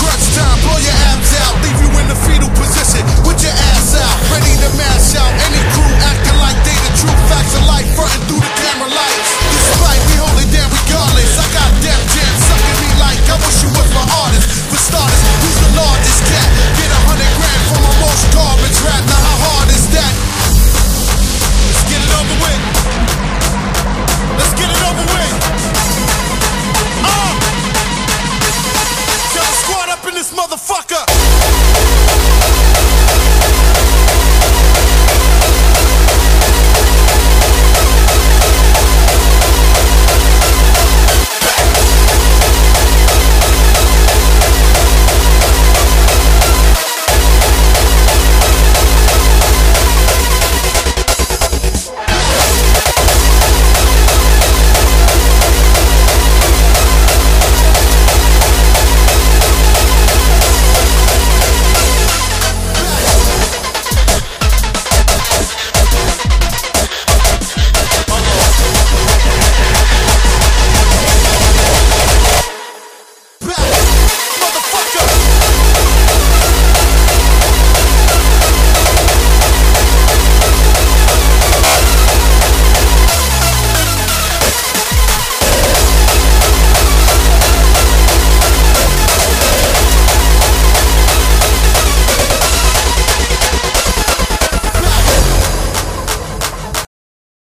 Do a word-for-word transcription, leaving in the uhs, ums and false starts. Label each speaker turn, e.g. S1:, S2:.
S1: Crunch time, blow your abs out, leave you in the fetal position with your ass out, ready to mash out any crew acting like they the true facts of life, fronting through the camera lights. Despite we hold it down regardless, I got Def Jam sucking me like I wish you was my artist. For starters, who's the largest cat? Get a hundred grand for my most garbage rap. Now how hard is that? Let's get it over with. Let's get it over with. Uh! Tell the squad up in this motherfucker.